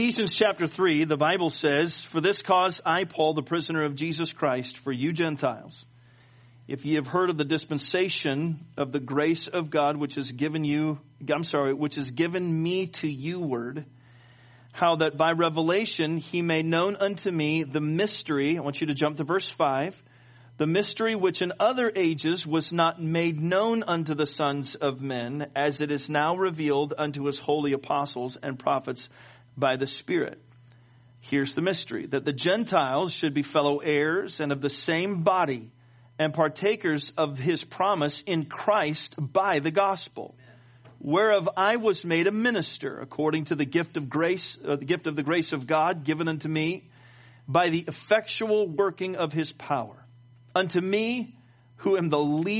Ephesians chapter 3, the Bible says, "For this cause I, Paul, the prisoner of Jesus Christ, for you Gentiles, if ye have heard of the dispensation of the grace of God, which is given me to youward, how that by revelation he made known unto me the mystery," I want you to jump to verse 5, "the mystery which in other ages was not made known unto the sons of men, as it is now revealed unto his holy apostles and prophets by the Spirit." Here's the mystery: that the Gentiles should be fellow heirs and of the same body and partakers of his promise in Christ by the gospel, whereof I was made a minister according to the gift of grace, the gift of the grace of God given unto me by the effectual working of his power. Unto me, who am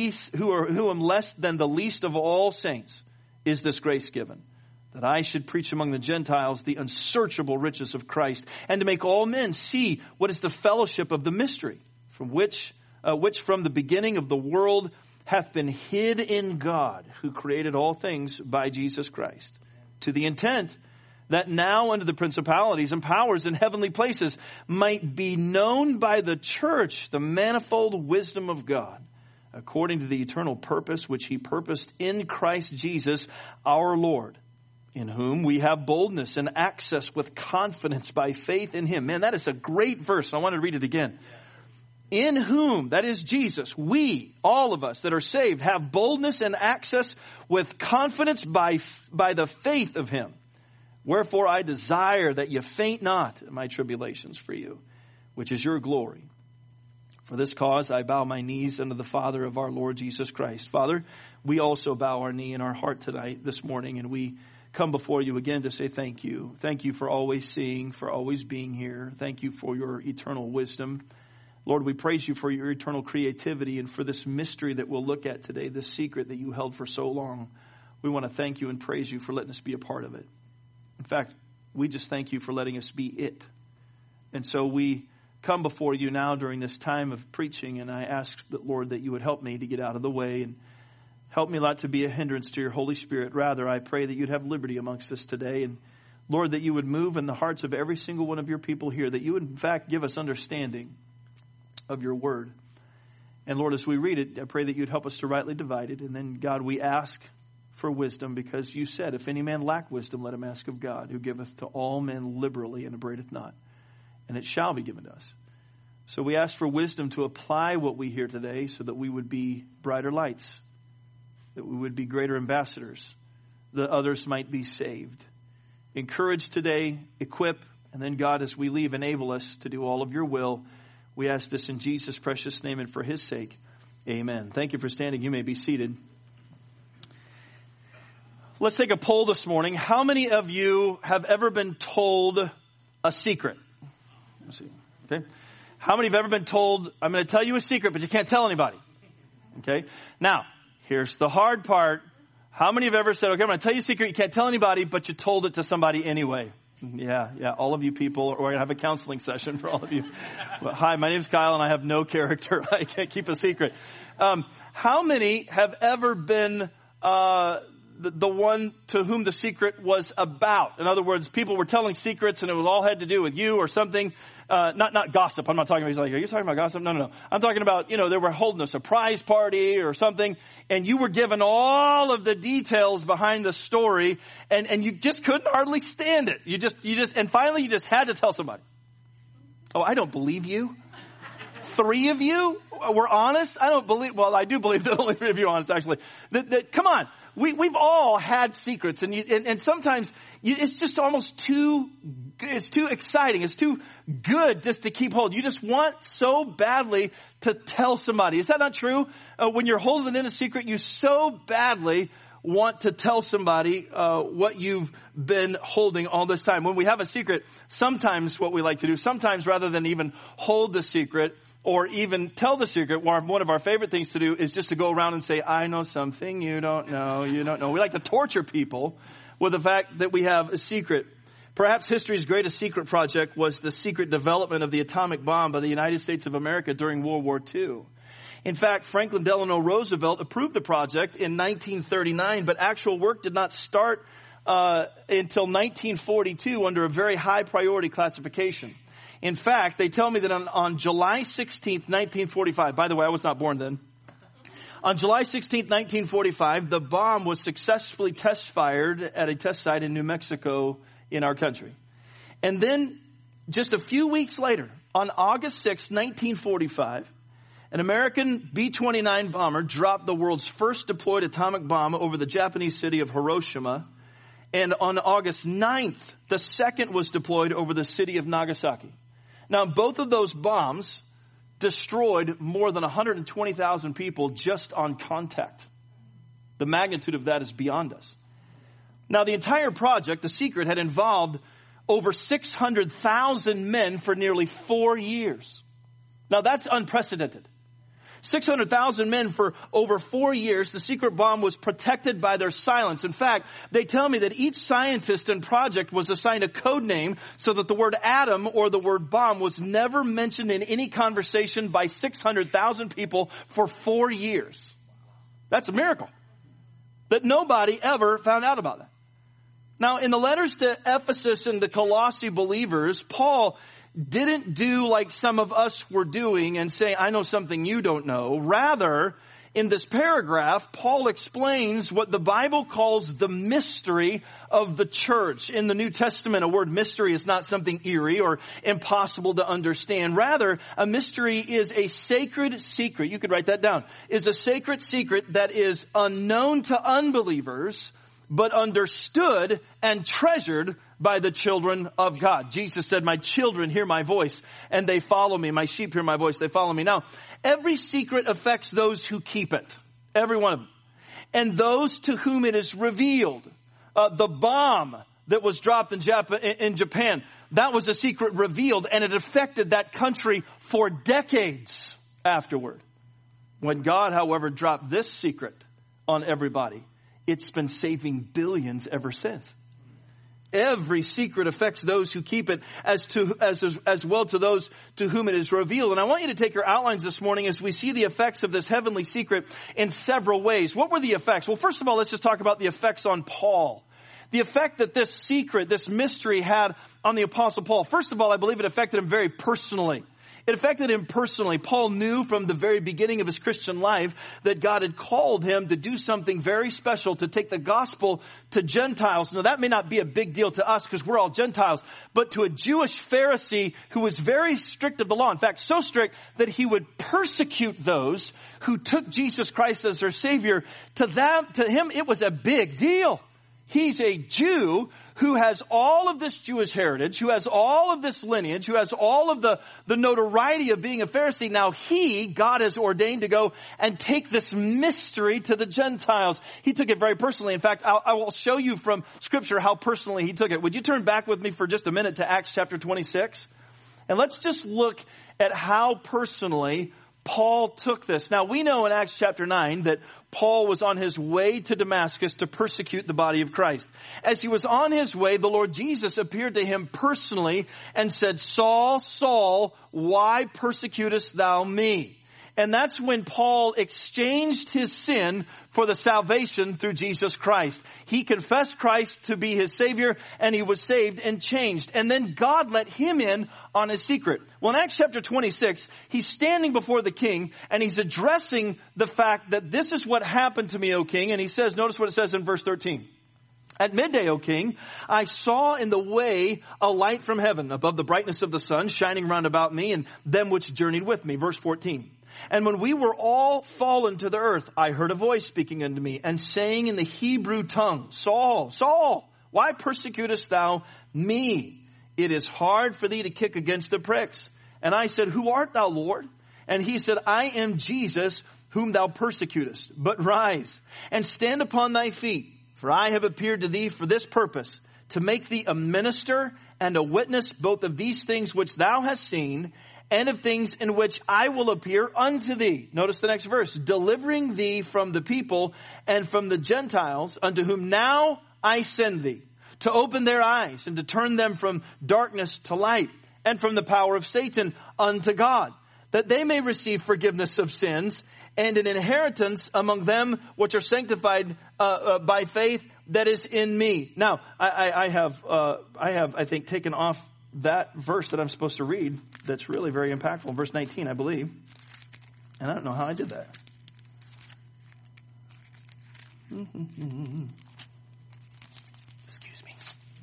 less than the least of all saints, is this grace given, that I should preach among the Gentiles the unsearchable riches of Christ, and to make all men see what is the fellowship of the mystery, which from the beginning of the world hath been hid in God, who created all things by Jesus Christ, to the intent that now unto the principalities and powers in heavenly places might be known by the church the manifold wisdom of God, according to the eternal purpose which he purposed in Christ Jesus our Lord, in whom we have boldness and access with confidence by faith in him. Man, that is a great verse. I want to read it again. In whom, that is Jesus, we, all of us that are saved, have boldness and access with confidence by the faith of him. Wherefore I desire that you faint not in my tribulations for you, which is your glory. For this cause I bow my knees unto the Father of our Lord Jesus Christ. Father, we also bow our knee in our heart tonight, this morning, and we come before you again to say thank you. Thank you for always seeing, for always being here. Thank you for your eternal wisdom. Lord, we praise you for your eternal creativity and for this mystery that we'll look at today, this secret that you held for so long. We want to thank you and praise you for letting us be a part of it. In fact, we just thank you for letting us be it. And so we come before you now during this time of preaching, and I ask that, Lord, that you would help me to get out of the way and help me not to be a hindrance to your Holy Spirit. Rather, I pray that you'd have liberty amongst us today. And Lord, that you would move in the hearts of every single one of your people here, that you would in fact give us understanding of your word. And Lord, as we read it, I pray that you'd help us to rightly divide it. And then, God, we ask for wisdom, because you said, if any man lack wisdom, let him ask of God, who giveth to all men liberally and upbraideth not. And it shall be given to us. So we ask for wisdom to apply what we hear today so that we would be brighter lights, that we would be greater ambassadors, that others might be saved. Encourage today, equip, and then, God, as we leave, enable us to do all of your will. We ask this in Jesus' precious name and for his sake. Amen. Thank you for standing. You may be seated. Let's take a poll this morning. How many of you have ever been told a secret? Let's see. Okay. How many have ever been told, I'm going to tell you a secret, but you can't tell anybody? Okay. Now, here's the hard part. How many have ever said, okay, I'm going to tell you a secret, you can't tell anybody, but you told it to somebody anyway? Yeah. All of you people, we're going to have a counseling session for all of you. Hi, my name's Kyle, and I have no character. I can't keep a secret. How many have ever been the one to whom the secret was about? In other words, people were telling secrets, and it was all had to do with you or something. Not gossip. I'm not talking about, like, are you talking about gossip? No. I'm talking about, they were holding a surprise party or something, and you were given all of the details behind the story, and you just couldn't hardly stand it. And finally you just had to tell somebody. Oh, I don't believe you. 3 of you were honest? I do believe that only 3 of you are honest, actually. Come on. We've all had secrets, and sometimes it's just almost too exciting. It's too good just to keep hold. You just want so badly to tell somebody. Is that not true? When you're holding in a secret, you so badly want to tell somebody what you've been holding all this time. When we have a secret, sometimes what we like to do, sometimes rather than even hold the secret or even tell the secret, one of our favorite things to do is just to go around and say, I know something you don't know. We like to torture people with the fact that we have a secret. Perhaps history's greatest secret project was the secret development of the atomic bomb by the United States of America during World War II. In fact, Franklin Delano Roosevelt approved the project in 1939, but actual work did not start until 1942 under a very high priority classification. In fact, they tell me that on July 16th, 1945, by the way, I was not born then. On July 16th, 1945, the bomb was successfully test fired at a test site in New Mexico in our country. And then just a few weeks later, on August 6th, 1945, an American B-29 bomber dropped the world's first deployed atomic bomb over the Japanese city of Hiroshima. And on August 9th, the second was deployed over the city of Nagasaki. Now, both of those bombs destroyed more than 120,000 people just on contact. The magnitude of that is beyond us. Now, the entire project, The Secret, had involved over 600,000 men for nearly 4 years. Now, that's unprecedented. 600,000 men for over 4 years. The secret bomb was protected by their silence. In fact, they tell me that each scientist and project was assigned a code name so that the word atom or the word bomb was never mentioned in any conversation by 600,000 people for 4 years. That's a miracle. That nobody ever found out about that. Now, in the letters to Ephesus and the Colossae believers, Paul didn't do like some of us were doing and say, I know something you don't know. Rather, in this paragraph, Paul explains what the Bible calls the mystery of the church. In the New Testament, a word mystery is not something eerie or impossible to understand. Rather, a mystery is a sacred secret. You could write that down. Is a sacred secret that is unknown to unbelievers, but understood and treasured by the children of God. Jesus said, my children hear my voice and they follow me. My sheep hear my voice, they follow me. Now, every secret affects those who keep it. Every one of them. And those to whom it is revealed. The bomb that was dropped in Japan, that was a secret revealed, and it affected that country for decades afterward. When God, however, dropped this secret on everybody, it's been saving billions ever since. Every secret affects those who keep it as well to those to whom it is revealed. And I want you to take your outlines this morning as we see the effects of this heavenly secret in several ways. What were the effects? Well, first of all, let's just talk about the effects on Paul. The effect that this secret, this mystery had on the Apostle Paul. First of all, I believe it affected him very personally. It affected him personally. Paul knew from the very beginning of his Christian life that God had called him to do something very special, to take the gospel to Gentiles. Now, that may not be a big deal to us because we're all Gentiles, but to a Jewish Pharisee who was very strict of the law. In fact, so strict that he would persecute those who took Jesus Christ as their Savior. To him, it was a big deal. He's a Jew who has all of this Jewish heritage, who has all of this lineage, who has all of the notoriety of being a Pharisee. Now God has ordained to go and take this mystery to the Gentiles. He took it very personally. In fact, I will show you from Scripture how personally he took it. Would you turn back with me for just a minute to Acts chapter 26? And let's just look at how personally Paul took this. Now, we know in Acts chapter 9 that Paul was on his way to Damascus to persecute the body of Christ. As he was on his way, the Lord Jesus appeared to him personally and said, Saul, Saul, why persecutest thou me? And that's when Paul exchanged his sin for the salvation through Jesus Christ. He confessed Christ to be his Savior, and he was saved and changed. And then God let him in on his secret. Well, in Acts chapter 26, he's standing before the king, and he's addressing the fact that this is what happened to me, O king. And he says, notice what it says in verse 13. At midday, O king, I saw in the way a light from heaven, above the brightness of the sun, shining round about me and them which journeyed with me. Verse 14. And when we were all fallen to the earth, I heard a voice speaking unto me and saying in the Hebrew tongue, Saul, Saul, why persecutest thou me? It is hard for thee to kick against the pricks. And I said, Who art thou, Lord? And he said, I am Jesus, whom thou persecutest. But rise and stand upon thy feet, for I have appeared to thee for this purpose, to make thee a minister and a witness both of these things which thou hast seen, and of things in which I will appear unto thee. Notice the next verse. Delivering thee from the people and from the Gentiles, unto whom now I send thee, to open their eyes and to turn them from darkness to light, and from the power of Satan unto God, that they may receive forgiveness of sins and an inheritance among them which are sanctified by faith that is in me. Now, I have, I think, taken off that verse that I'm supposed to read that's really very impactful. Verse 19, I believe. And I don't know how I did that. Excuse me.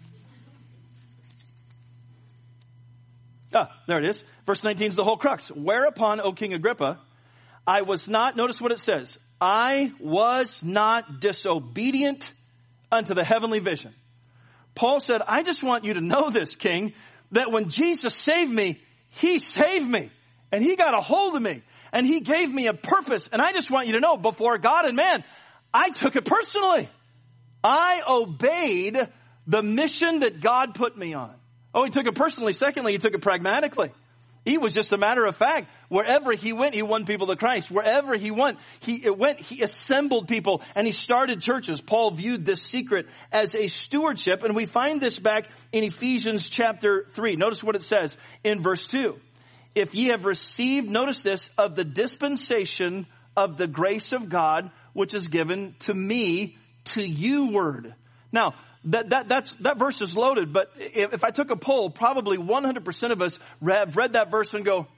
There it is. Verse 19 is the whole crux. Whereupon, O King Agrippa, I was not, notice what it says, I was not disobedient unto the heavenly vision. Paul said, I just want you to know this, King, that when Jesus saved me, he saved me. And he got a hold of me. And he gave me a purpose. And I just want you to know, before God and man, I took it personally. I obeyed the mission that God put me on. Oh, he took it personally. Secondly, he took it pragmatically. He was just a matter of fact. Wherever he went, he won people to Christ. Wherever he went, he assembled people and he started churches. Paul viewed this secret as a stewardship, and we find this back in Ephesians chapter 3. Notice what it says in verse 2. If ye have received, notice this, of the dispensation of the grace of God, which is given to me, to you word. Now, that verse is loaded, but if I took a poll, probably 100% of us have read that verse and go,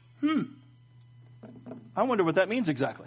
I wonder what that means exactly.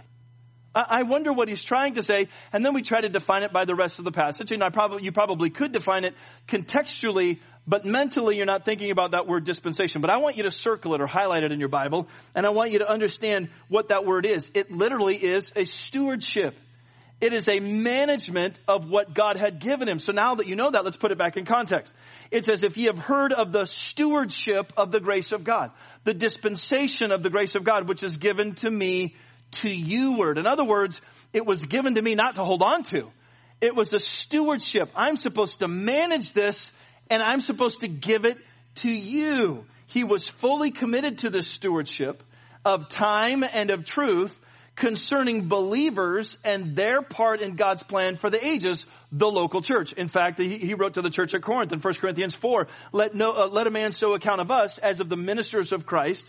I wonder what he's trying to say. And then we try to define it by the rest of the passage. And you probably could define it contextually, but mentally you're not thinking about that word dispensation. But I want you to circle it or highlight it in your Bible. And I want you to understand what that word is. It literally is a stewardship. It is a management of what God had given him. So now that you know that, let's put it back in context. It says, if ye have heard of the stewardship of the grace of God, the dispensation of the grace of God, which is given to me, to you word. In other words, it was given to me not to hold on to. It was a stewardship. I'm supposed to manage this, and I'm supposed to give it to you. He was fully committed to this stewardship of time and of truth concerning believers and their part in God's plan for the ages, the local church. In fact, he wrote to the church at Corinth in 1 Corinthians 4, let a man so account of us as of the ministers of Christ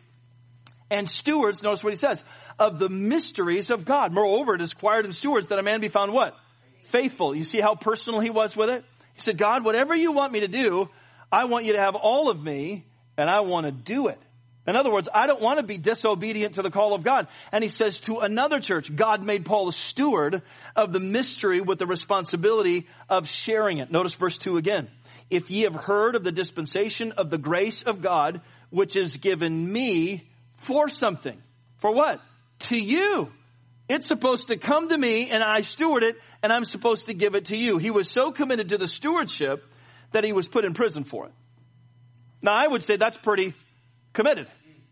and stewards, notice what he says, of the mysteries of God. Moreover, it is required in stewards that a man be found what? Faithful. You see how personal he was with it? He said, God, whatever you want me to do, I want you to have all of me, and I want to do it. In other words, I don't want to be disobedient to the call of God. And he says to another church, God made Paul a steward of the mystery with the responsibility of sharing it. Notice verse 2 again. If ye have heard of the dispensation of the grace of God, which is given me for something. For what? To you. It's supposed to come to me and I steward it and I'm supposed to give it to you. He was so committed to the stewardship that he was put in prison for it. Now I would say that's pretty committed.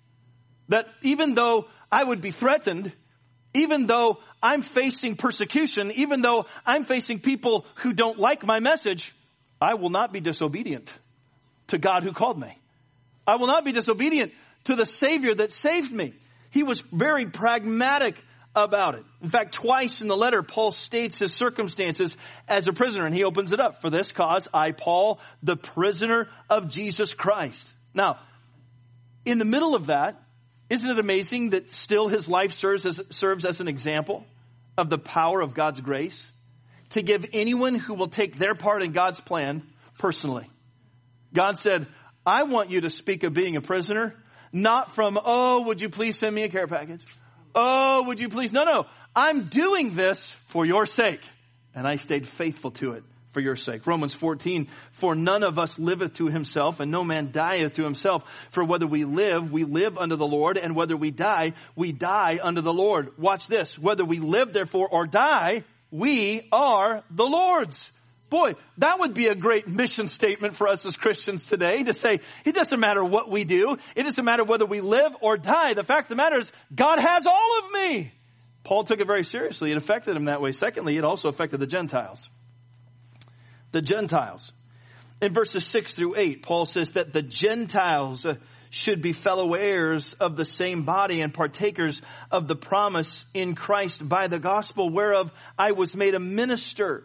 That even though I would be threatened, even though I'm facing persecution, even though I'm facing people who don't like my message, I will not be disobedient to God who called me. I will not be disobedient to the Savior that saved me. He was very pragmatic about it. In fact, twice in the letter, Paul states his circumstances as a prisoner, and he opens it up. For this cause, I, Paul, the prisoner of Jesus Christ. Now, in the middle of that, isn't it amazing that still his life serves as an example of the power of God's grace to give anyone who will take their part in God's plan personally? God said, I want you to speak of being a prisoner, not from, oh, would you please send me a care package? Oh, would you please? No. I'm doing this for your sake. And I stayed faithful to it for your sake. Romans 14, for none of us liveth to himself, and no man dieth to himself. For whether we live unto the Lord, and whether we die unto the Lord. Watch this. Whether we live, therefore, or die, we are the Lord's. Boy, that would be a great mission statement for us as Christians today, to say, it doesn't matter what we do. It doesn't matter whether we live or die. The fact of the matter is, God has all of me. Paul took it very seriously. It affected him that way. Secondly, it also affected the Gentiles. The Gentiles. In verses 6 through 8, Paul says that the Gentiles should be fellow heirs of the same body and partakers of the promise in Christ by the gospel whereof I was made a minister,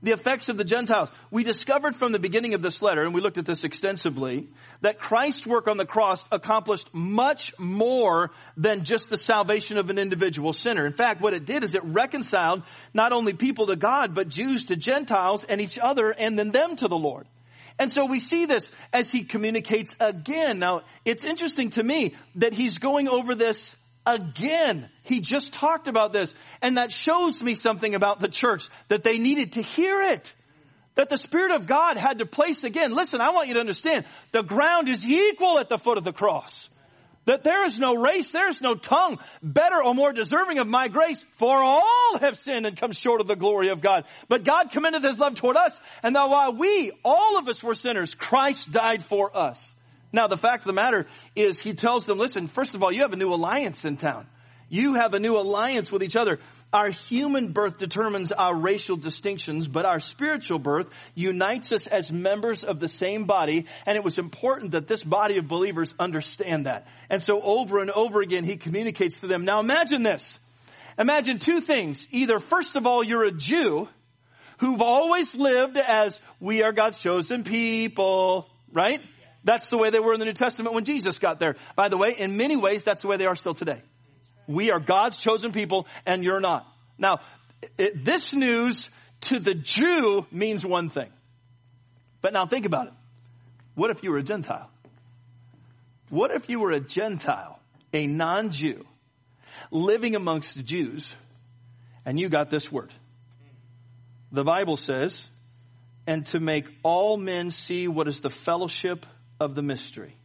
the effects of the Gentiles. We discovered from the beginning of this letter, and we looked at this extensively, that Christ's work on the cross accomplished much more than just the salvation of an individual sinner. In fact, what it did is it reconciled not only people to God, but Jews to Gentiles and each other, and then them to the Lord. And so we see this as he communicates again. Now, it's interesting to me that he's going over this again. He just talked about this. And that shows me something about the church, that they needed to hear it. That the Spirit of God had to place again. Listen, I want you to understand, the ground is equal at the foot of the cross. That there is no race, there is no tongue better or more deserving of my grace, for all have sinned and come short of the glory of God. But God commended his love toward us, and that while we, all of us were sinners, Christ died for us. Now, the fact of the matter is, he tells them, listen, first of all, you have a new alliance in town. You have a new alliance with each other. Our human birth determines our racial distinctions, but our spiritual birth unites us as members of the same body. And it was important that this body of believers understand that. And so over and over again, he communicates to them. Now imagine this. Imagine two things. Either, first of all, you're a Jew who've always lived as we are God's chosen people, right? That's the way they were in the New Testament when Jesus got there. By the way, in many ways, that's the way they are still today. We are God's chosen people, and you're not. Now, this news to the Jew means one thing. But now think about it. What if you were a Gentile? What if you were a Gentile, a non-Jew, living amongst the Jews, and you got this word? The Bible says, and to make all men see what is the fellowship of the mystery.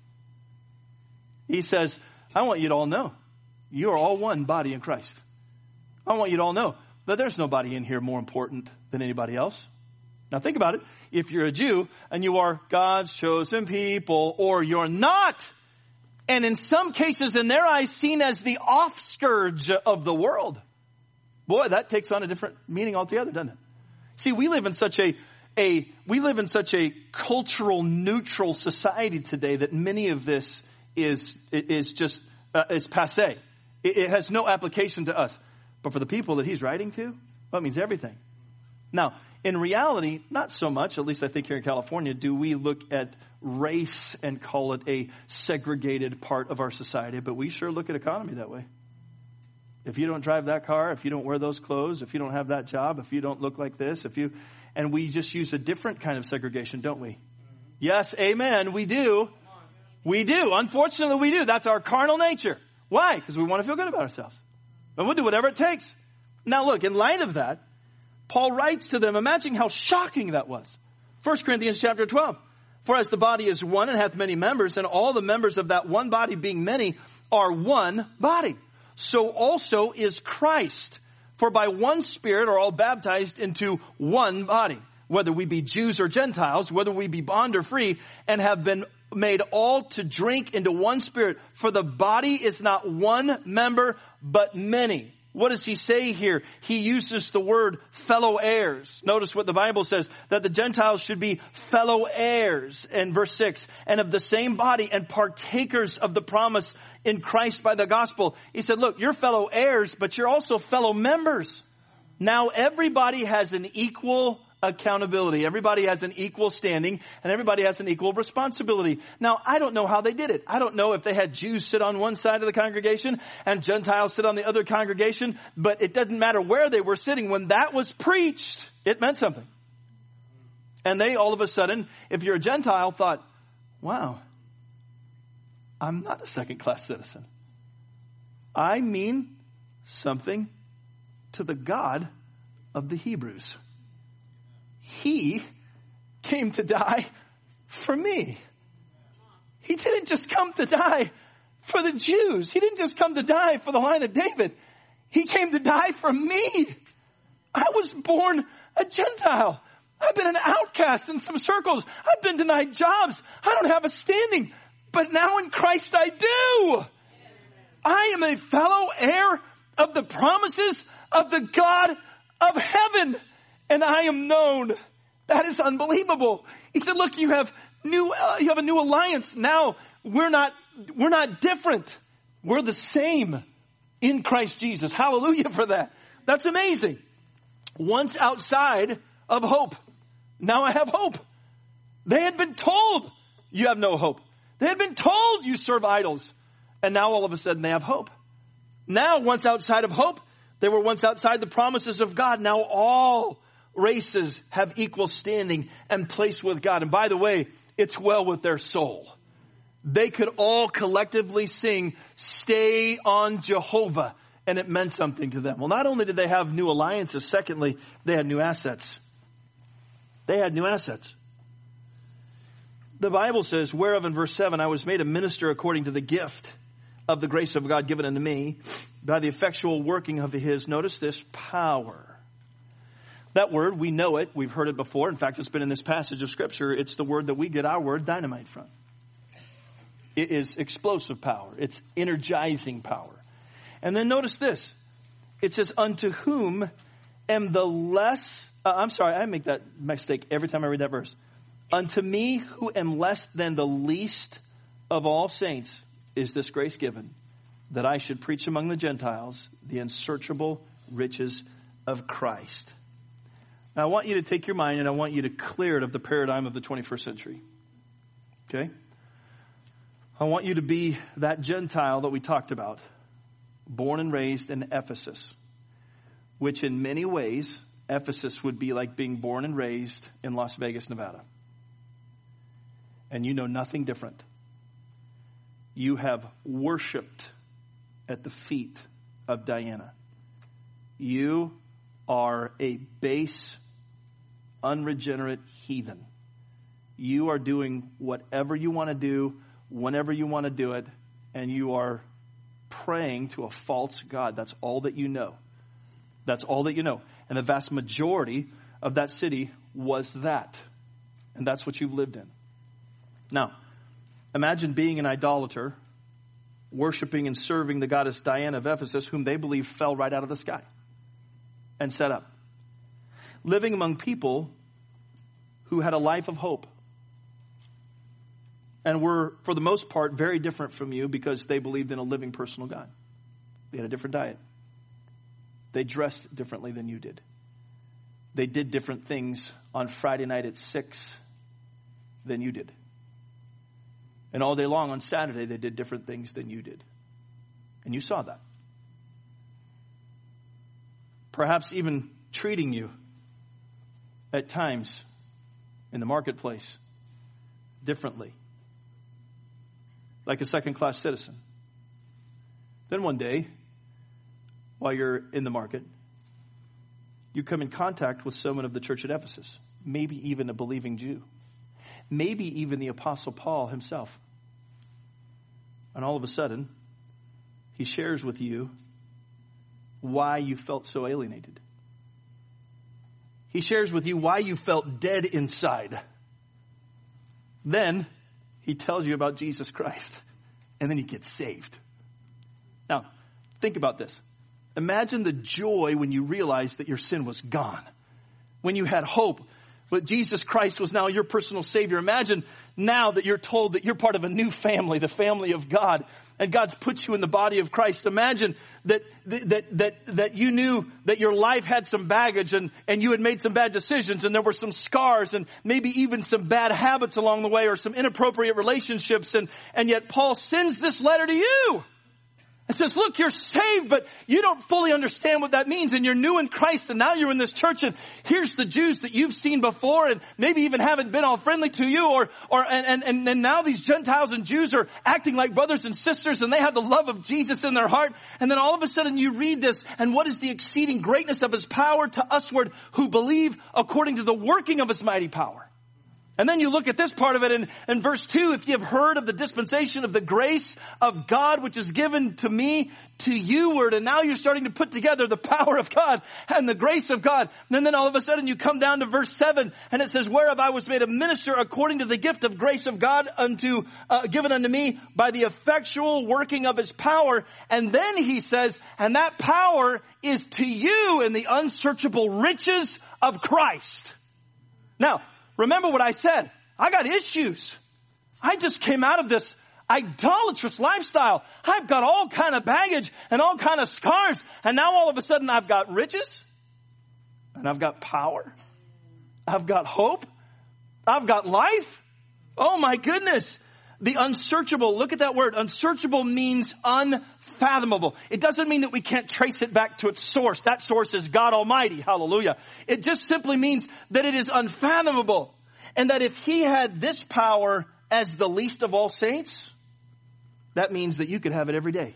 He says, I want you to all know, you are all one body in Christ. I want you to all know that there's nobody in here more important than anybody else. Now think about it. If you're a Jew and you are God's chosen people, or you're not, and in some cases in their eyes seen as the offscourge of the world, boy, that takes on a different meaning altogether, doesn't it? See, we live in such a cultural neutral society today that many of this is passé. It has no application to us. But for the people that he's writing to, well, it means everything. Now, in reality, not so much, at least I think here in California, do we look at race and call it a segregated part of our society, but we sure look at economy that way. If you don't drive that car, if you don't wear those clothes, if you don't have that job, if you don't look like this, and we just use a different kind of segregation, don't we? Yes, amen, we do. We do. Unfortunately, we do. That's our carnal nature. Why? Because we want to feel good about ourselves. And we'll do whatever it takes. Now look, in light of that, Paul writes to them, imagine how shocking that was. 1 Corinthians chapter 12. For as the body is one and hath many members, and all the members of that one body being many are one body, so also is Christ. For by one Spirit are all baptized into one body, whether we be Jews or Gentiles, whether we be bond or free, and have been made all to drink into one Spirit. For the body is not one member, but many. What does he say here? He uses the word fellow heirs. Notice what the Bible says, that the Gentiles should be fellow heirs in verse 6, and of the same body and partakers of the promise in Christ by the gospel. He said, look, you're fellow heirs, but you're also fellow members. Now everybody has an equal accountability. Everybody has an equal standing, and everybody has an equal responsibility. Now, I don't know how they did it. I don't know if they had Jews sit on one side of the congregation and Gentiles sit on the other congregation, but it doesn't matter where they were sitting. When that was preached, it meant something. And they all of a sudden, if you're a Gentile, thought, wow, I'm not a second-class citizen. I mean something to the God of the Hebrews. He came to die for me. He didn't just come to die for the Jews. He didn't just come to die for the line of David. He came to die for me. I was born a Gentile. I've been an outcast in some circles. I've been denied jobs. I don't have a standing. But now in Christ I do. I am a fellow heir of the promises of the God of heaven. And I am known. That is unbelievable. He said, look, you have a new alliance. Now we're not different. We're the same in Christ Jesus. Hallelujah for that. That's amazing. Once outside of hope. Now I have hope. They had been told, you have no hope. They had been told you serve idols. And now all of a sudden they have hope. Now, once outside of hope, they were once outside the promises of God. Now all races have equal standing and place with God. And by the way, it's well with their soul. They could all collectively sing, "Stay on Jehovah." And it meant something to them. Well, not only did they have new alliances, secondly, they had new assets. They had new assets. The Bible says, whereof in verse 7, I was made a minister according to the gift of the grace of God given unto me by the effectual working of his, notice this, power. That word, we know it. We've heard it before. In fact, it's been in this passage of Scripture. It's the word that we get our word dynamite from. It is explosive power. It's energizing power. And then notice this. It says, unto whom am the less... I make that mistake every time I read that verse. Unto me who am less than the least of all saints is this grace given, that I should preach among the Gentiles the unsearchable riches of Christ. Now I want you to take your mind and I want you to clear it of the paradigm of the 21st century. Okay? I want you to be that Gentile that we talked about, born and raised in Ephesus, which in many ways, Ephesus would be like being born and raised in Las Vegas, Nevada. And you know nothing different. You have worshiped at the feet of Diana. You are a base, unregenerate heathen. You are doing whatever you want to do, whenever you want to do it, and you are praying to a false god. That's all that you know. That's all that you know. And the vast majority of that city was that. And that's what you've lived in. Now, imagine being an idolater, worshiping and serving the goddess Diana of Ephesus, whom they believe fell right out of the sky and set up. Living among people who had a life of hope and were, for the most part, very different from you because they believed in a living personal God. They had a different diet. They dressed differently than you did. They did different things on Friday night at 6 than you did. And all day long on Saturday, they did different things than you did. And you saw that. Perhaps even treating you at times in the marketplace differently. Like a second-class citizen. Then one day, while you're in the market, you come in contact with someone of the church at Ephesus. Maybe even a believing Jew. Maybe even the Apostle Paul himself. And all of a sudden, he shares with you why you felt so alienated. He shares with you why you felt dead inside. Then he tells you about Jesus Christ. And then you get saved. Now, think about this. Imagine the joy when you realized that your sin was gone. When you had hope. But Jesus Christ was now your personal Savior. Imagine now that you're told that you're part of a new family, the family of God, and God's put you in the body of Christ. Imagine that you knew that your life had some baggage and you had made some bad decisions and there were some scars and maybe even some bad habits along the way or some inappropriate relationships. And yet Paul sends this letter to you. It says, look, you're saved, but you don't fully understand what that means. And you're new in Christ. And now you're in this church. And here's the Jews that you've seen before and maybe even haven't been all friendly to you. And now these Gentiles and Jews are acting like brothers and sisters. And they have the love of Jesus in their heart. And then all of a sudden you read this. And what is the exceeding greatness of his power to usward who believe according to the working of his mighty power? And then you look at this part of it in verse 2, if you have heard of the dispensation of the grace of God, which is given to me, to you word. And now you're starting to put together the power of God and the grace of God. And then all of a sudden you come down to verse 7 and it says, whereof I was made a minister according to the gift of grace of God given unto me by the effectual working of his power. And then he says, and that power is to you in the unsearchable riches of Christ. Now, remember what I said. I got issues. I just came out of this idolatrous lifestyle. I've got all kind of baggage and all kind of scars. And now all of a sudden I've got riches and I've got power. I've got hope. I've got life. Oh my goodness. The unsearchable, look at that word. Unsearchable means unfathomable. It doesn't mean that we can't trace it back to its source. That source is God Almighty. Hallelujah. It just simply means that it is unfathomable. And that if he had this power as the least of all saints, that means that you could have it every day.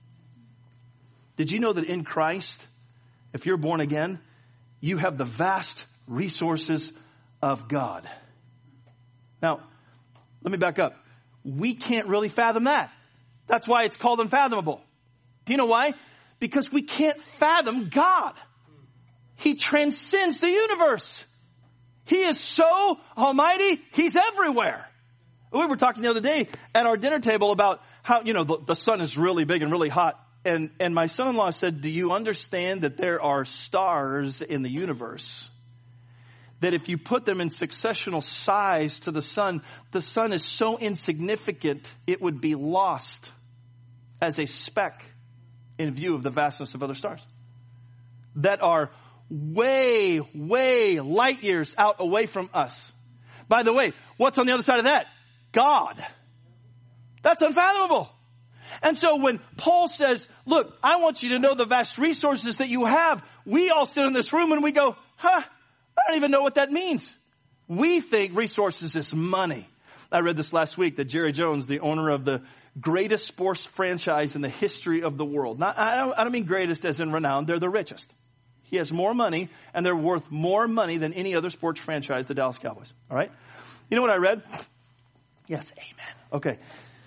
Did you know that in Christ, if you're born again, you have the vast resources of God? Now, let me back up. We can't really fathom that. That's why it's called unfathomable. Do you know why? Because we can't fathom God. He transcends the universe. He is so almighty, he's everywhere. We were talking the other day at our dinner table about how, the sun is really big and really hot. And my son-in-law said, do you understand that there are stars in the universe? That if you put them in successional size to the sun is so insignificant, it would be lost as a speck in view of the vastness of other stars that are way, way light years out away from us. By the way, what's on the other side of that? God. That's unfathomable. And so when Paul says, look, I want you to know the vast resources that you have, we all sit in this room and we go, I don't even know what that means. We think resources is money. I read this last week that Jerry Jones, the owner of the greatest sports franchise in the history of the world. I don't mean greatest as in renowned. They're the richest. He has more money, and they're worth more money than any other sports franchise, the Dallas Cowboys. All right? You know what I read? Yes, amen. Okay.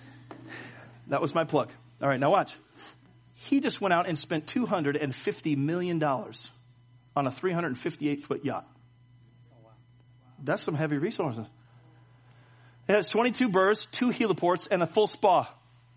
That was my plug. All right, now watch. He just went out and spent $250 million on a 358-foot yacht. That's some heavy resources. It has 22 berths, 2 heliports, and a full spa.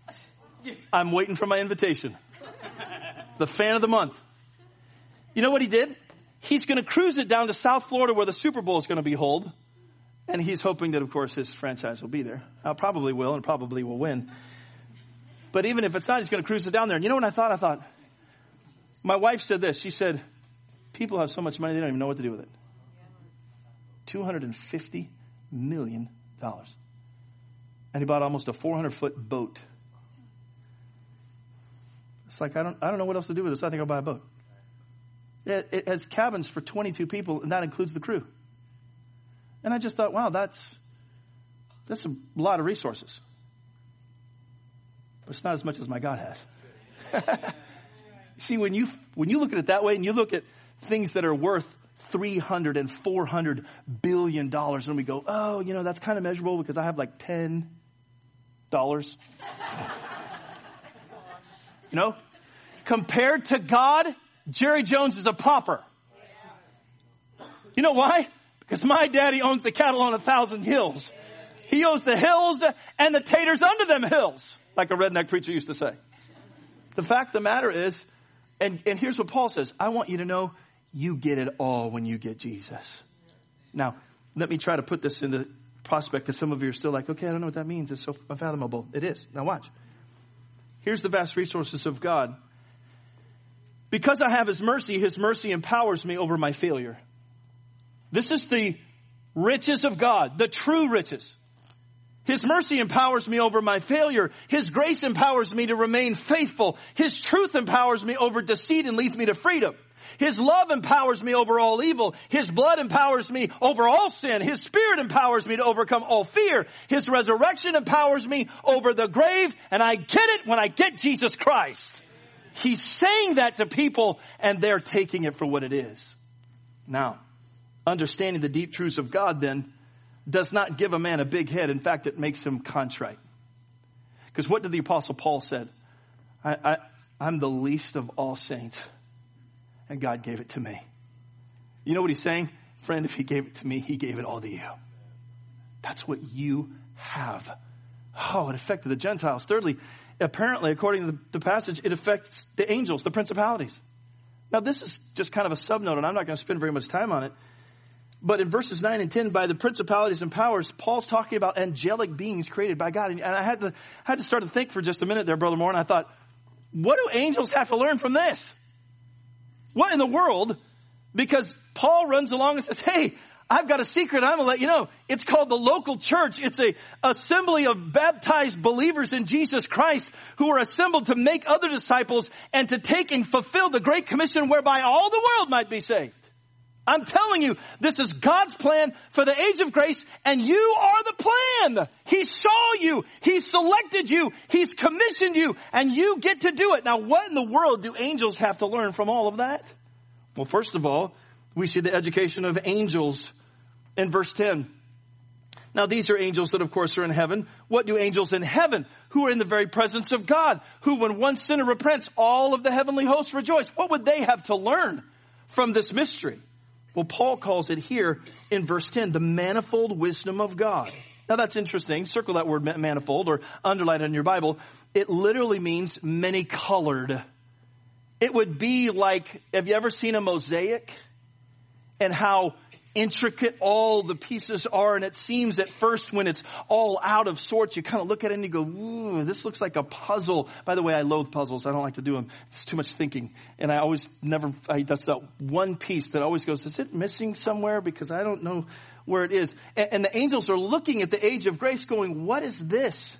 I'm waiting for my invitation. The fan of the month. You know what he did? He's going to cruise it down to South Florida where the Super Bowl is going to be held. And he's hoping that, of course, his franchise will be there. Probably will and probably will win. But even if it's not, he's going to cruise it down there. And you know what I thought? I thought, my wife said this. She said, people have so much money, they don't even know what to do with it. $250 million. And he bought almost a 400-foot boat. It's like, I don't know what else to do with this. I think I'll buy a boat. It has cabins for 22 people, and that includes the crew. And I just thought, wow, that's a lot of resources. But it's not as much as my God has. See, when you look at it that way, and you look at things that are worth $300 and $400 billion, and we go, oh, that's kind of measurable because I have like $10. Compared to God, Jerry Jones is a pauper. You know why? Because my daddy owns the cattle on 1,000 hills. He owns the hills and the taters under them hills, like a redneck preacher used to say. The fact of the matter is, and here's what Paul says, I want you to know you get it all when you get Jesus. Now, let me try to put this into prospect because some of you are still like, okay, I don't know what that means. It's so unfathomable. It is. Now watch. Here's the vast resources of God. Because I have his mercy empowers me over my failure. This is the riches of God, the true riches. His mercy empowers me over my failure. His grace empowers me to remain faithful. His truth empowers me over deceit and leads me to freedom. His love empowers me over all evil. His blood empowers me over all sin. His spirit empowers me to overcome all fear. His resurrection empowers me over the grave. And I get it when I get Jesus Christ. He's saying that to people and they're taking it for what it is. Now, understanding the deep truths of God then does not give a man a big head. In fact, it makes him contrite. Because what did the Apostle Paul said? I'm the least of all saints. And God gave it to me. You know what he's saying? Friend, if he gave it to me, he gave it all to you. That's what you have. Oh, it affected the Gentiles. Thirdly, apparently, according to the passage, it affects the angels, the principalities. Now, this is just kind of a subnote, and I'm not going to spend very much time on it. But in verses 9 and 10, by the principalities and powers, Paul's talking about angelic beings created by God. And I had to start to think for just a minute there, Brother Moore, and I thought, what do angels have to learn from this? What in the world? Because Paul runs along and says, hey, I've got a secret. I'm going to let you know. It's called the local church. It's a assembly of baptized believers in Jesus Christ who are assembled to make other disciples and to take and fulfill the Great Commission whereby all the world might be saved. I'm telling you, this is God's plan for the age of grace, and you are the plan. He saw you. He selected you. He's commissioned you, and you get to do it. Now, what in the world do angels have to learn from all of that? Well, first of all, we see the education of angels in verse 10. Now, these are angels that, of course, are in heaven. What do angels in heaven, who are in the very presence of God, who, when one sinner repents, all of the heavenly hosts rejoice? What would they have to learn from this mystery? Well, Paul calls it here in verse 10, the manifold wisdom of God. Now, that's interesting. Circle that word manifold or underline it in your Bible. It literally means many-colored. It would be like, have you ever seen a mosaic? And how intricate all the pieces are. And it seems at first when it's all out of sorts, you kind of look at it and you go, ooh, this looks like a puzzle. By the way, I loathe puzzles. I don't like to do them. It's too much thinking. And I always that's that one piece that always goes, is it missing somewhere? Because I don't know where it is. And the angels are looking at the age of grace going, what is this?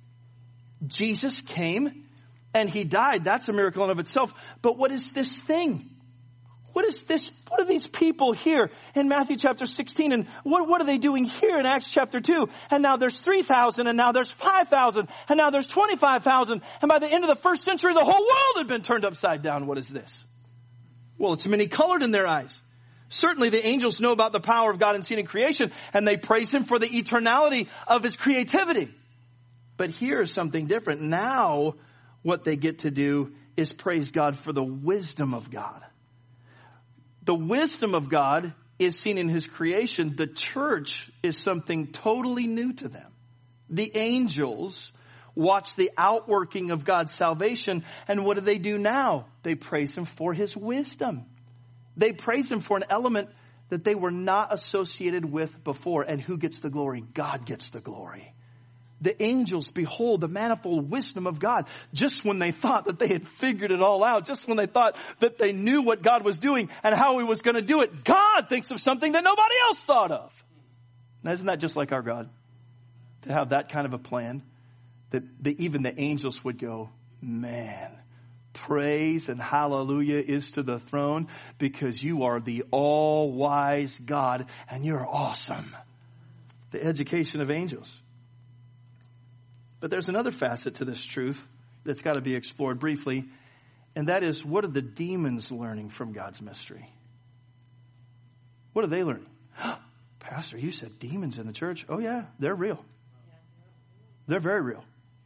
Jesus came and he died. That's a miracle in of itself. But what is this thing? What is this? What are these people here in Matthew chapter 16? And what are they doing here in Acts chapter 2? And now there's 3,000 and now there's 5,000 and now there's 25,000. And by the end of the first century, the whole world had been turned upside down. What is this? Well, it's many-colored in their eyes. Certainly the angels know about the power of God in seeing creation and they praise him for the eternality of his creativity. But here is something different. Now what they get to do is praise God for the wisdom of God. The wisdom of God is seen in his creation. The church is something totally new to them. The angels watch the outworking of God's salvation. And what do now? They praise him for his wisdom. They praise him for an element that they were not associated with before. And who gets the glory? God gets the glory. The angels behold the manifold wisdom of God. Just when they thought that they had figured it all out, just when they thought that they knew what God was doing and how he was going to do it, God thinks of something that nobody else thought of. Now, isn't that just like our God? To have that kind of a plan that even the angels would go, man, praise and hallelujah is to the throne because you are the all-wise God and you're awesome. The education of angels. But there's another facet to this truth that's got to be explored briefly, and that is, what are the demons learning from God's mystery? What are they learning? Pastor, you said demons in the church. Oh yeah, they're real. They're very real.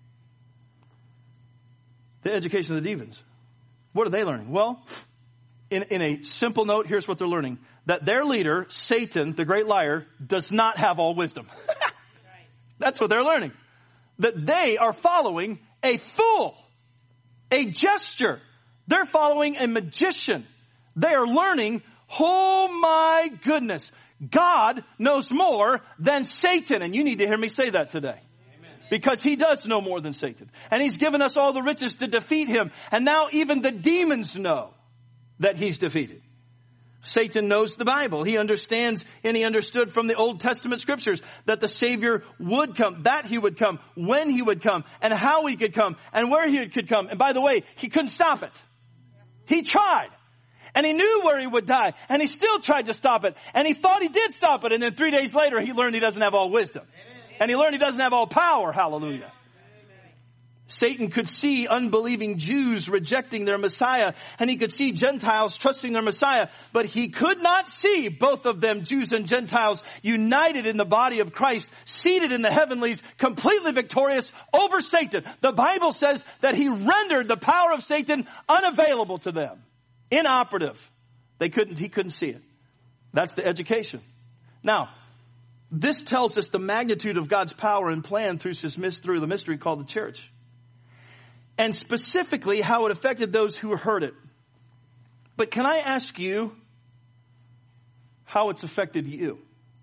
The education of the demons. What are they learning? Well, in a simple note, here's what they're learning. That their leader, Satan, the great liar, does not have all wisdom. That's what they're learning. That they are following a fool, a jester. They're following a magician. They are learning, oh my goodness, God knows more than Satan. And you need to hear me say that today. Amen. Because he does know more than Satan. And he's given us all the riches to defeat him. And now even the demons know that he's defeated. Satan knows the Bible. He understands and he understood from the Old Testament scriptures that the Savior would come, that he would come, when he would come, and how he could come, and where he could come. And by the way, he couldn't stop it. He tried. And he knew where he would die. And he still tried to stop it. And he thought he did stop it. And then 3 days later, he learned he doesn't have all wisdom. And he learned he doesn't have all power. Hallelujah. Satan could see unbelieving Jews rejecting their Messiah, and he could see Gentiles trusting their Messiah, but he could not see both of them, Jews and Gentiles, united in the body of Christ, seated in the heavenlies, completely victorious over Satan. The Bible says that he rendered the power of Satan unavailable to them, inoperative. He couldn't see it. That's the education. Now, this tells us the magnitude of God's power and plan through the mystery called the church. And specifically how it affected those who heard it. But can I ask you how it's affected you?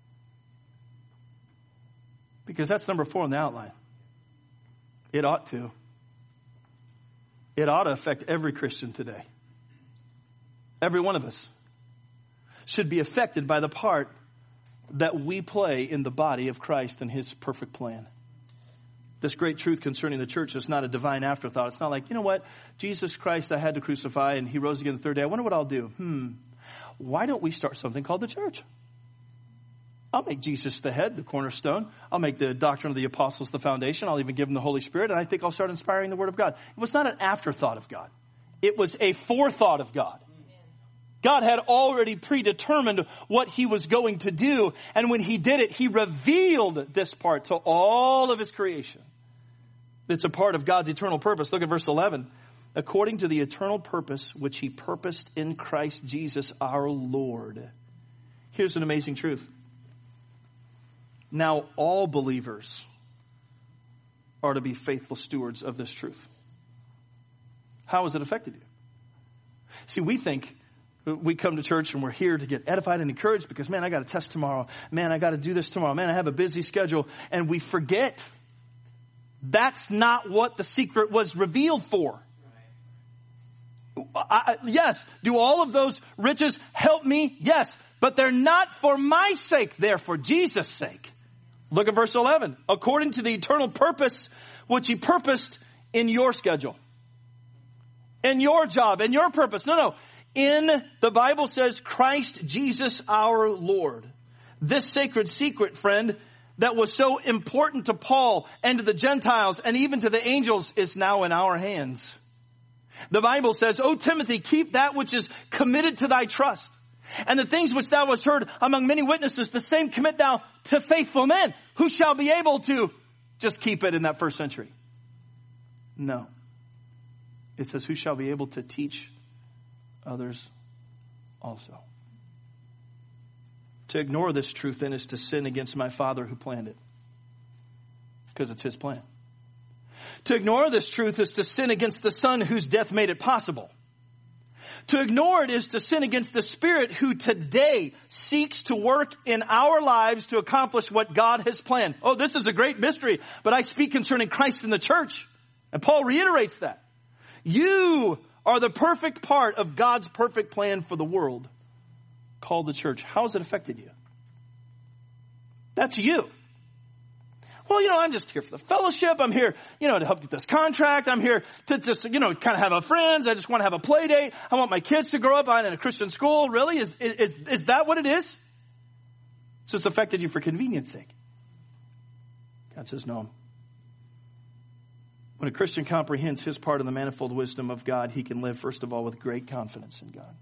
Because that's number 4 on the outline. It ought to. It ought to affect every Christian today. Every one of us should be affected by the part that we play in the body of Christ and his perfect plan. This great truth concerning the church is not a divine afterthought. It's not like, you know what, Jesus Christ I had to crucify and he rose again the third day. I wonder what I'll do. Why don't we start something called the church? I'll make Jesus the head, the cornerstone. I'll make the doctrine of the apostles the foundation. I'll even give them the Holy Spirit. And I think I'll start inspiring the word of God. It was not an afterthought of God. It was a forethought of God. God had already predetermined what he was going to do. And when he did it, he revealed this part to all of his creation. It's a part of God's eternal purpose. Look at verse 11. According to the eternal purpose which he purposed in Christ Jesus our Lord. Here's an amazing truth. Now all believers are to be faithful stewards of this truth. How has it affected you? See, we think we come to church and we're here to get edified and encouraged because, man, I got a test tomorrow. Man, I got to do this tomorrow. Man, I have a busy schedule. And we forget that's not what the secret was revealed for. Yes, do all of those riches help me? Yes, but they're not for my sake. They're for Jesus' sake. Look at verse 11. According to the eternal purpose which he purposed in your schedule, in your job, in your purpose. No. In the Bible says Christ Jesus our Lord. This sacred secret, friend, that was so important to Paul and to the Gentiles and even to the angels is now in our hands. The Bible says, O Timothy, keep that which is committed to thy trust. And the things which thou hast heard among many witnesses, the same commit thou to faithful men who shall be able to just keep it in that first century. No. It says, who shall be able to teach others also. To ignore this truth then is to sin against my Father who planned it. Because it's his plan. To ignore this truth is to sin against the Son whose death made it possible. To ignore it is to sin against the Spirit who today seeks to work in our lives to accomplish what God has planned. Oh, this is a great mystery, but I speak concerning Christ and the church. And Paul reiterates that. You are the perfect part of God's perfect plan for the world called the church. How has it affected you? That's you. Well, I'm just here for the fellowship. I'm here, to help get this contract. I'm here to just, kind of have a friends. I just want to have a play date. I want my kids to grow up in a Christian school. Really? Is that what it is? So it's affected you for convenience sake. God says no. When a Christian comprehends his part of the manifold wisdom of God, he can live, first of all, with great confidence in God.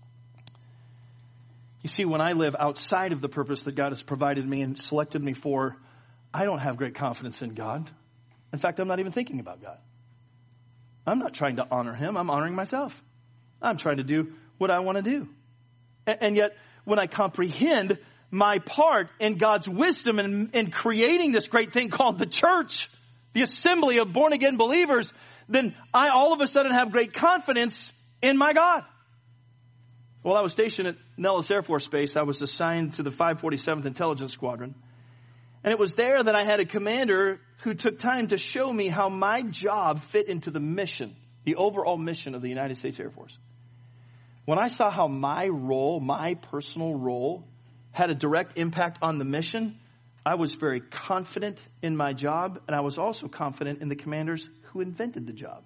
You see, when I live outside of the purpose that God has provided me and selected me for, I don't have great confidence in God. In fact, I'm not even thinking about God. I'm not trying to honor him. I'm honoring myself. I'm trying to do what I want to do. And yet, when I comprehend my part in God's wisdom in creating this great thing called the church, the assembly of born-again believers, then I all of a sudden have great confidence in my God. While I was stationed at Nellis Air Force Base, I was assigned to the 547th Intelligence Squadron. And it was there that I had a commander who took time to show me how my job fit into the mission, the overall mission of the United States Air Force. When I saw how my role, my personal role, had a direct impact on the mission, I was very confident in my job, and I was also confident in the commanders who invented the job.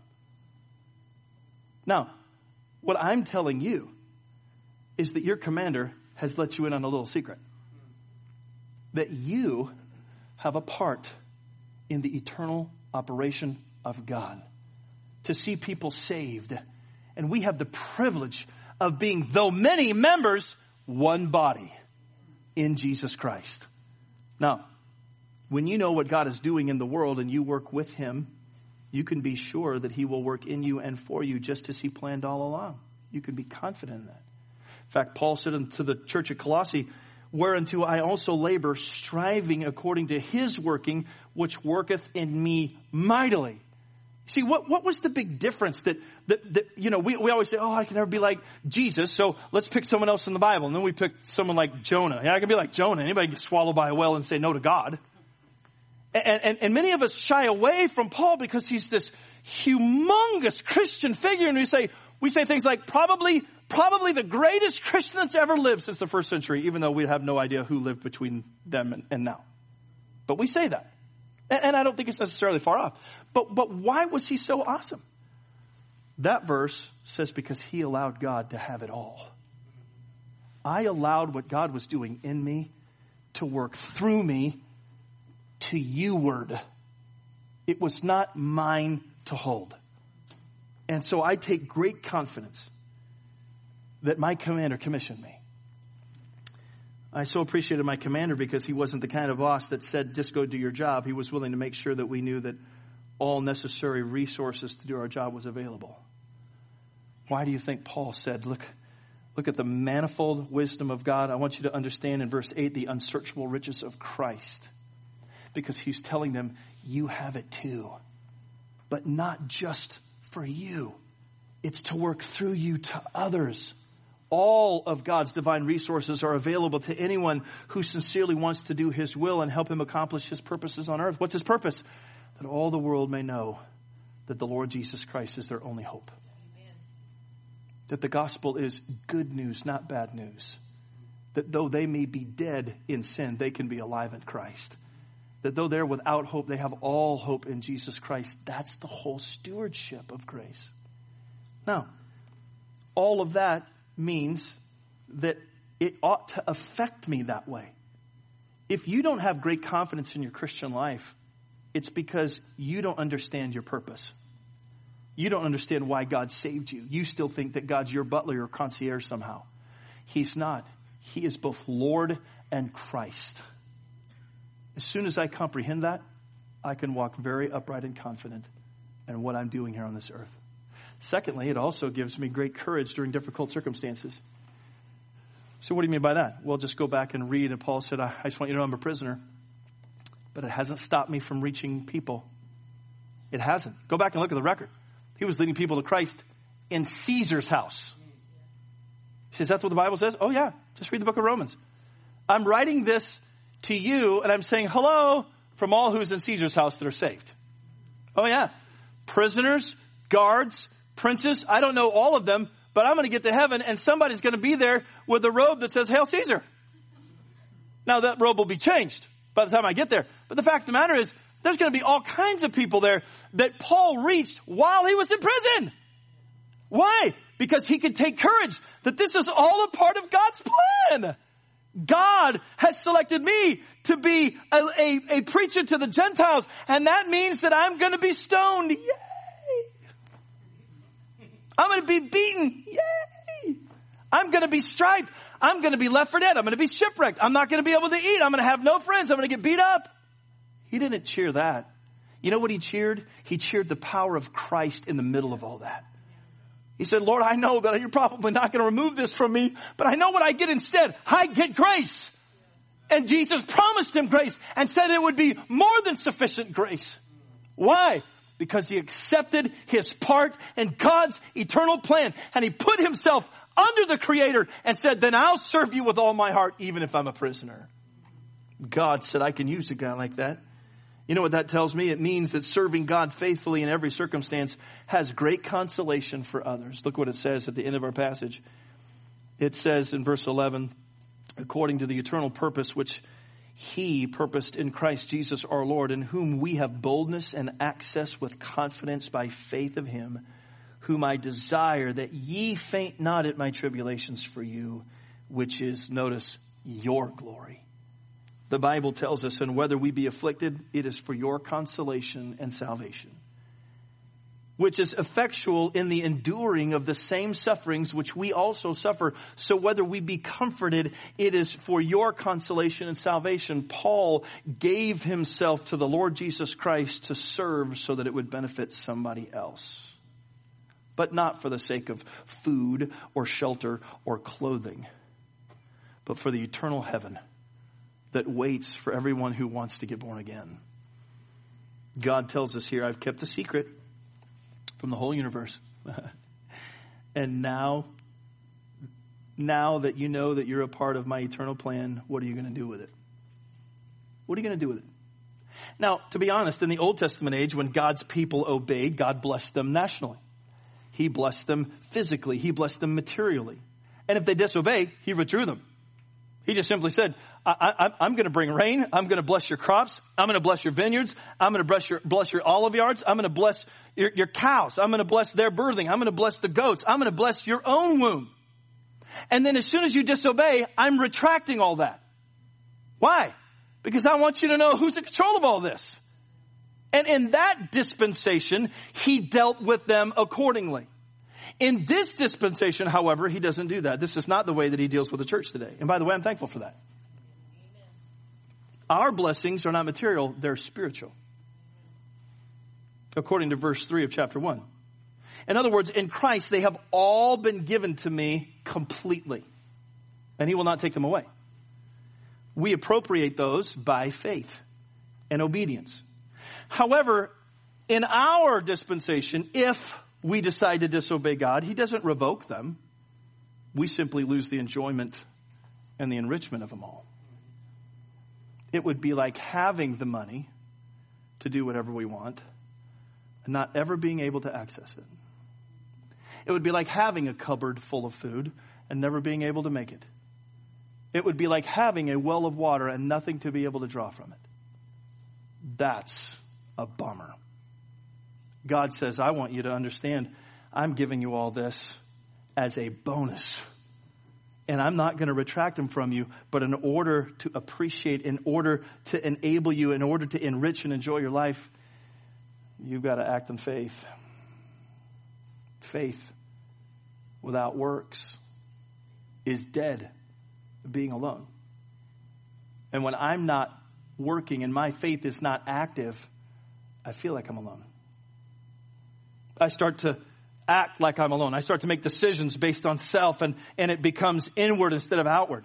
Now, what I'm telling you is that your commander has let you in on a little secret. That you have a part in the eternal operation of God. To see people saved. And we have the privilege of being, though many members, one body in Jesus Christ. Now, when you know what God is doing in the world and you work with him, you can be sure that he will work in you and for you just as he planned all along. You can be confident in that. In fact, Paul said to the church at Colossae, whereunto I also labor, striving according to his working, which worketh in me mightily. See, what was the big difference that we always say, oh, I can never be like Jesus, so let's pick someone else in the Bible. And then we pick someone like Jonah. Yeah, I can be like Jonah. Anybody can get swallowed by a whale and say no to God. And many of us shy away from Paul because he's this humongous Christian figure. And we say, We say things like, probably the greatest Christian that's ever lived since the first century, even though we have no idea who lived between them and now. But we say that. And I don't think it's necessarily far off. But why was he so awesome? That verse says because he allowed God to have it all. I allowed what God was doing in me to work through me to you-ward. It was not mine to hold. And so I take great confidence that my commander commissioned me. I so appreciated my commander because he wasn't the kind of boss that said, just go do your job. He was willing to make sure that we knew that all necessary resources to do our job was available. Why do you think Paul said, look at the manifold wisdom of God? I want you to understand in verse 8 the unsearchable riches of Christ. Because he's telling them, you have it too. But not just for you. It's to work through you to others. All of God's divine resources are available to anyone who sincerely wants to do his will and help him accomplish his purposes on earth. What's his purpose? That all the world may know that the Lord Jesus Christ is their only hope. Amen. That the gospel is good news, not bad news. That though they may be dead in sin, they can be alive in Christ. That though they're without hope, they have all hope in Jesus Christ. That's the whole stewardship of grace. Now, all of that means that it ought to affect me that way. If you don't have great confidence in your Christian life, it's because you don't understand your purpose. You don't understand why God saved you. You still think that God's your butler or concierge somehow. He's not. He is both Lord and Christ. As soon as I comprehend that, I can walk very upright and confident in what I'm doing here on this earth. Secondly, it also gives me great courage during difficult circumstances. So what do you mean by that? Well, just go back and read. And Paul said, I just want you to know I'm a prisoner. But it hasn't stopped me from reaching people. It hasn't. Go back and look at the record. He was leading people to Christ in Caesar's house. He says, that's what the Bible says? Oh, yeah. Just read the book of Romans. I'm writing this to you, and I'm saying hello from all who's in Caesar's house that are saved. Oh, yeah. Prisoners, guards, princes, I don't know all of them, but I'm going to get to heaven, and somebody's going to be there with a robe that says, Hail Caesar. Now, that robe will be changed by the time I get there. But the fact of the matter is, there's going to be all kinds of people there that Paul reached while he was in prison. Why? Because he could take courage that this is all a part of God's plan. God has selected me to be a preacher to the Gentiles, and that means that I'm going to be stoned. Yay! I'm going to be beaten. Yay! I'm going to be striped. I'm going to be left for dead. I'm going to be shipwrecked. I'm not going to be able to eat. I'm going to have no friends. I'm going to get beat up. He didn't cheer that. You know what he cheered? He cheered the power of Christ in the middle of all that. He said, Lord, I know that you're probably not going to remove this from me, but I know what I get instead. I get grace. And Jesus promised him grace and said it would be more than sufficient grace. Why? Because he accepted his part in God's eternal plan. And he put himself under the Creator and said, then I'll serve you with all my heart, even if I'm a prisoner. God said, I can use a guy like that. You know what that tells me? It means that serving God faithfully in every circumstance has great consolation for others. Look what it says at the end of our passage. It says in verse 11, according to the eternal purpose which he purposed in Christ Jesus our Lord, in whom we have boldness and access with confidence by faith of him, whom I desire that ye faint not at my tribulations for you, which is, notice, your glory. The Bible tells us, and whether we be afflicted, it is for your consolation and salvation, which is effectual in the enduring of the same sufferings which we also suffer. So whether we be comforted, it is for your consolation and salvation. Paul gave himself to the Lord Jesus Christ to serve so that it would benefit somebody else, but not for the sake of food or shelter or clothing, but for the eternal heaven that waits for everyone who wants to get born again. God tells us here, I've kept a secret from the whole universe. And now that you know that you're a part of my eternal plan, what are you going to do with it? What are you going to do with it? Now, to be honest, in the Old Testament age, when God's people obeyed, God blessed them nationally. He blessed them physically. He blessed them materially. And if they disobey, he withdrew them. He just simply said, I'm going to bring rain. I'm going to bless your crops. I'm going to bless your vineyards. I'm going to bless your olive yards. I'm going to bless your cows. I'm going to bless their birthing. I'm going to bless the goats. I'm going to bless your own womb. And then as soon as you disobey, I'm retracting all that. Why? Because I want you to know who's in control of all this. And in that dispensation, he dealt with them accordingly. In this dispensation, however, he doesn't do that. This is not the way that he deals with the church today. And by the way, I'm thankful for that. Our blessings are not material, they're spiritual. According to verse 3 of chapter 1. In other words, in Christ, they have all been given to me completely. And he will not take them away. We appropriate those by faith and obedience. However, in our dispensation, if we decide to disobey God, he doesn't revoke them. We simply lose the enjoyment and the enrichment of them all. It would be like having the money to do whatever we want and not ever being able to access it. It would be like having a cupboard full of food and never being able to make it. It would be like having a well of water and nothing to be able to draw from it. That's a bummer. God says, I want you to understand, I'm giving you all this as a bonus. And I'm not going to retract them from you, but in order to appreciate, in order to enable you, in order to enrich and enjoy your life, you've got to act in faith. Faith without works is dead, being alone. And when I'm not working and my faith is not active, I feel like I'm alone. I start to act like I'm alone. I start to make decisions based on self, and it becomes inward instead of outward.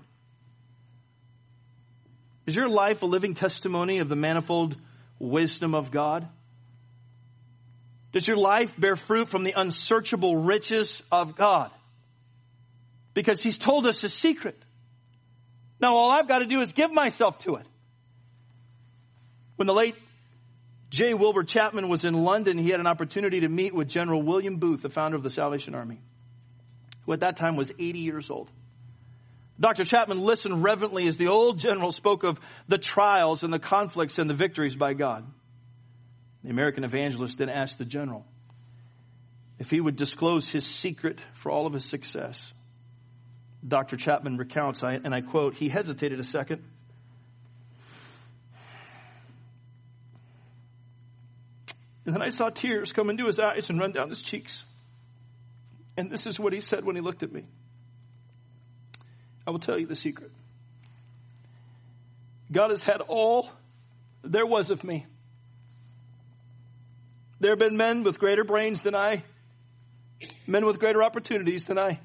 Is your life a living testimony of the manifold wisdom of God? Does your life bear fruit from the unsearchable riches of God? Because he's told us a secret. Now all I've got to do is give myself to it. When the late J. Wilbur Chapman was in London, he had an opportunity to meet with General William Booth, the founder of the Salvation Army, who at that time was 80 years old. Dr. Chapman listened reverently as the old general spoke of the trials and the conflicts and the victories by God. The American evangelist then asked the general if he would disclose his secret for all of his success. Dr. Chapman recounts, and I quote, he hesitated a second. And then I saw tears come into his eyes and run down his cheeks. And this is what he said when he looked at me. I will tell you the secret. God has had all there was of me. There have been men with greater brains than I, men with greater opportunities than I.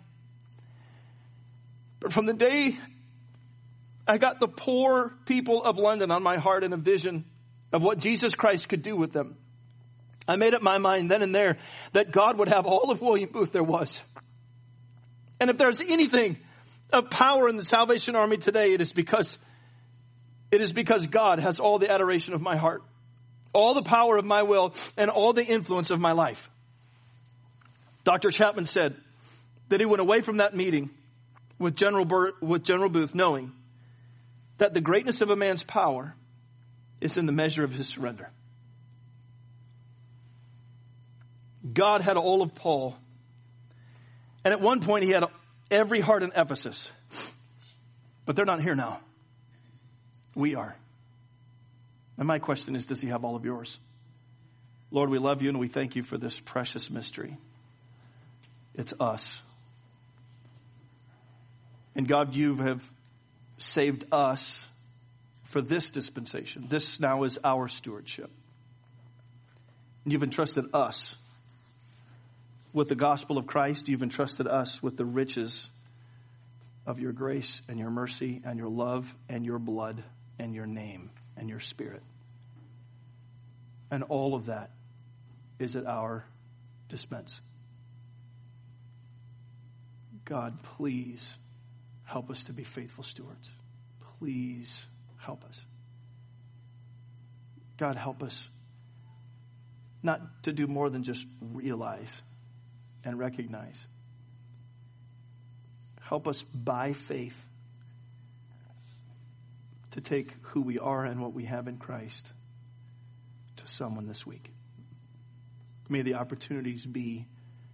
But from the day I got the poor people of London on my heart and a vision of what Jesus Christ could do with them, I made up my mind then and there that God would have all of William Booth there was. And if there's anything of power in the Salvation Army today, it is because God has all the adoration of my heart, all the power of my will, and all the influence of my life. Dr. Chapman said that he went away from that meeting with General Booth knowing that the greatness of a man's power is in the measure of his surrender. God had all of Paul. And at one point he had every heart in Ephesus. But they're not here now. We are. And my question is, does he have all of yours? Lord, we love you and we thank you for this precious mystery. It's us. And God, you have saved us for this dispensation. This now is our stewardship. And you've entrusted us with the gospel of Christ. You've entrusted us with the riches of your grace and your mercy and your love and your blood and your name and your spirit. And all of that is at our dispense. God, please help us to be faithful stewards. Please help us. God, help us not to do more than just realize and recognize. Help us by faith to take who we are and what we have in Christ to someone this week. May the opportunities be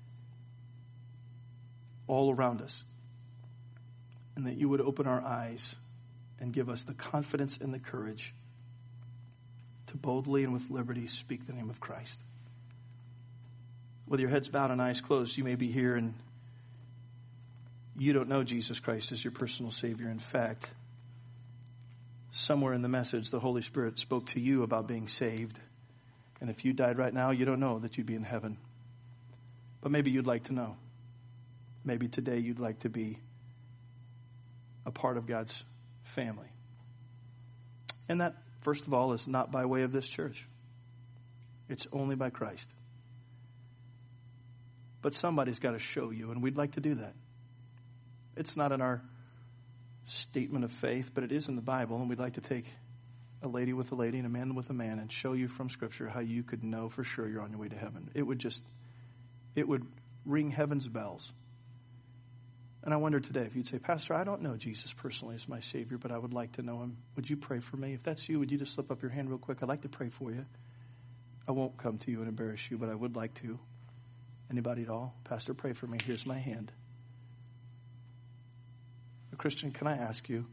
all around us, and that you would open our eyes and give us the confidence and the courage to boldly and with liberty speak the name of Christ. With your heads bowed and eyes closed, you may be here and you don't know Jesus Christ as your personal Savior. In fact, somewhere in the message, the Holy Spirit spoke to you about being saved. And if you died right now, you don't know that you'd be in heaven. But maybe you'd like to know. Maybe today you'd like to be a part of God's family. And that, first of all, is not by way of this church. It's only by Christ. But somebody's got to show you, and we'd like to do that. It's not in our statement of faith, but it is in the Bible, and we'd like to take a lady with a lady and a man with a man and show you from Scripture how you could know for sure you're on your way to heaven. It would ring heaven's bells. And I wonder today if you'd say, Pastor, I don't know Jesus personally as my Savior, but I would like to know him. Would you pray for me? If that's you, would you just slip up your hand real quick? I'd like to pray for you. I won't come to you and embarrass you, but I would like to. Anybody at all? Pastor, pray for me. Here's my hand. Christian, can I ask you,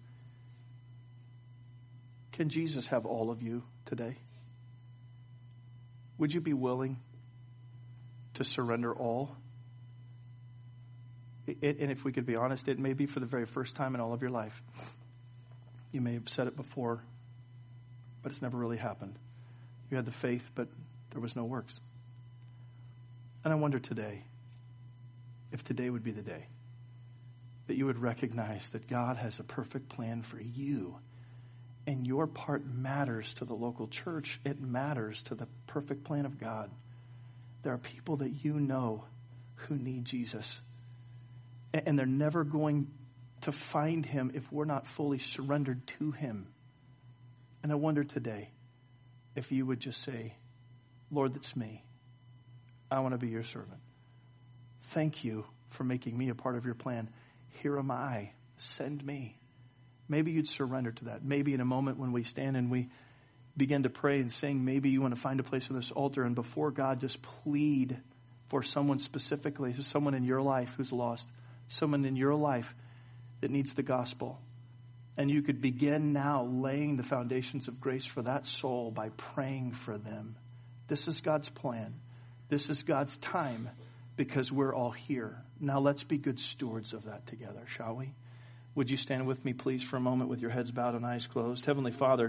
can Jesus have all of you today? Would you be willing to surrender all? And if we could be honest, it may be for the very first time in all of your life. You may have said it before, but it's never really happened. You had the faith, but there was no works. And I wonder today, if today would be the day that you would recognize that God has a perfect plan for you. And your part matters to the local church. It matters to the perfect plan of God. There are people that you know who need Jesus. And they're never going to find him if we're not fully surrendered to him. And I wonder today if you would just say, Lord, that's me. I want to be your servant. Thank you for making me a part of your plan. Here am I. Send me. Maybe you'd surrender to that. Maybe in a moment when we stand and we begin to pray and sing, maybe you want to find a place on this altar and before God just plead for someone specifically, someone in your life who's lost, someone in your life that needs the gospel. And you could begin now laying the foundations of grace for that soul by praying for them. This is God's plan. This is God's time because we're all here. Now let's be good stewards of that together, shall we? Would you stand with me, please, for a moment with your heads bowed and eyes closed? Heavenly Father,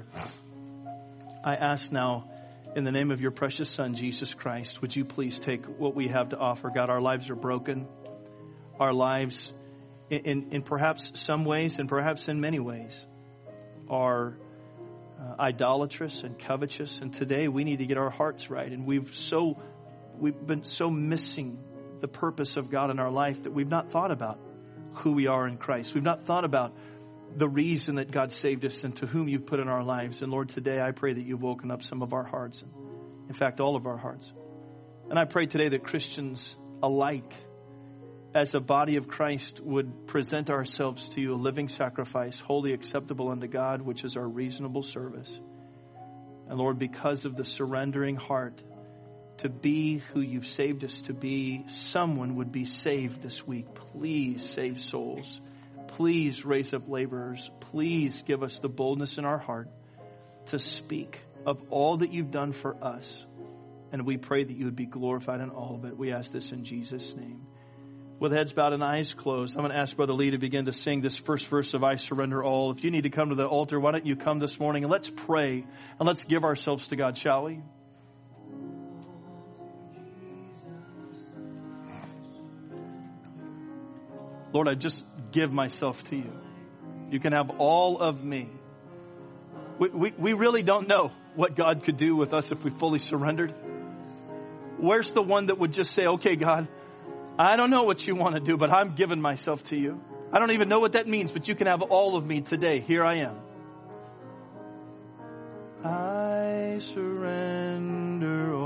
I ask now in the name of your precious Son, Jesus Christ, would you please take what we have to offer? God, our lives are broken. Our lives, in perhaps some ways and perhaps in many ways, are idolatrous and covetous. And today we need to get our hearts right. And we've been so missing the purpose of God in our life that we've not thought about who we are in Christ. We've not thought about the reason that God saved us and to whom you've put in our lives. And Lord, today I pray that you've woken up some of our hearts. In fact, all of our hearts. And I pray today that Christians alike, as a body of Christ, would present ourselves to you a living sacrifice, wholly acceptable unto God, which is our reasonable service. And Lord, because of the surrendering heart to be who you've saved us to be, someone would be saved this week. Please save souls. Please raise up laborers. Please give us the boldness in our heart to speak of all that you've done for us. And we pray that you would be glorified in all of it. We ask this in Jesus' name. With heads bowed and eyes closed, I'm going to ask Brother Lee to begin to sing this first verse of I Surrender All. If you need to come to the altar, why don't you come this morning and let's pray and let's give ourselves to God, shall we? Lord, I just give myself to you. You can have all of me. We really don't know what God could do with us if we fully surrendered. Where's the one that would just say, okay, God, I don't know what you want to do, but I'm giving myself to you. I don't even know what that means, but you can have all of me today. Here I am. I surrender all.